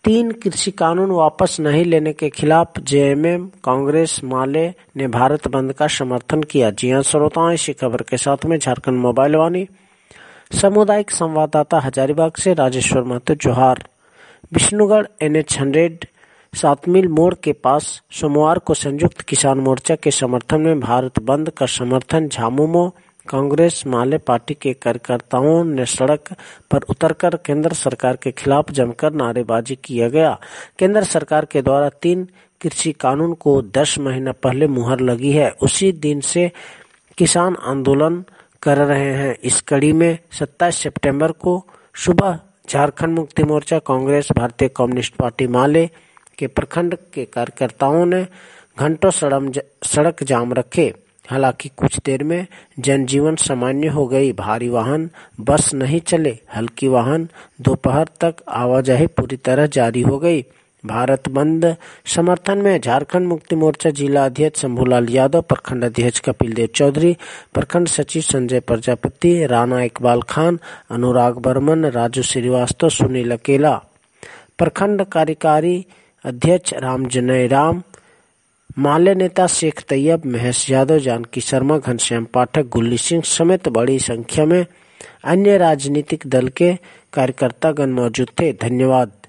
तीन कृषि कानून वापस नहीं लेने के खिलाफ जेएमएम, कांग्रेस, माले ने भारत बंद का समर्थन किया। जी हां श्रोताओं, इसी खबर के साथ में झारखंड मोबाइल वाणी सामुदायिक संवाददाता हजारीबाग से राजेश्वर महतो जोहार। विष्णुगढ़ NH 100 7 मील मोड़ के पास सोमवार को संयुक्त किसान मोर्चा के समर्थन में भारत बंद का समर्थन झामुमो, कांग्रेस, माले पार्टी के कार्यकर्ताओं ने सड़क पर उतरकर केंद्र सरकार के खिलाफ जमकर नारेबाजी किया गया। केंद्र सरकार के द्वारा 3 कृषि कानून को 10 महीना पहले मुहर लगी है। उसी दिन से किसान आंदोलन कर रहे हैं। इस कड़ी में 27 सितंबर को सुबह झारखंड मुक्ति मोर्चा, कांग्रेस, भारतीय कम्युनिस्ट पार्टी, माले के प्रखंड के कार्यकर्ताओं ने घंटों सड़क जाम रखे। हालांकि कुछ देर में जनजीवन सामान्य हो गई। भारी वाहन, बस नहीं चले। हल्की वाहन दोपहर तक आवाजाही पूरी तरह जारी हो गई। भारत बंद समर्थन में झारखंड मुक्ति मोर्चा जिला अध्यक्ष शंभूलाल यादव, प्रखंड अध्यक्ष कपिल देव चौधरी, प्रखंड सचिव संजय प्रजापति, राणा इकबाल खान, अनुराग बर्मन, राजू श्रीवास्तव, सुनील अकेला, प्रखंड कार्यकारी अध्यक्ष राम जनय राम, माले नेता शेख तैयब, महेश यादव, जानकी शर्मा, घनश्याम पाठक, गुल्ली सिंह समेत बड़ी संख्या में अन्य राजनीतिक दल के कार्यकर्तागण मौजूद थे। धन्यवाद।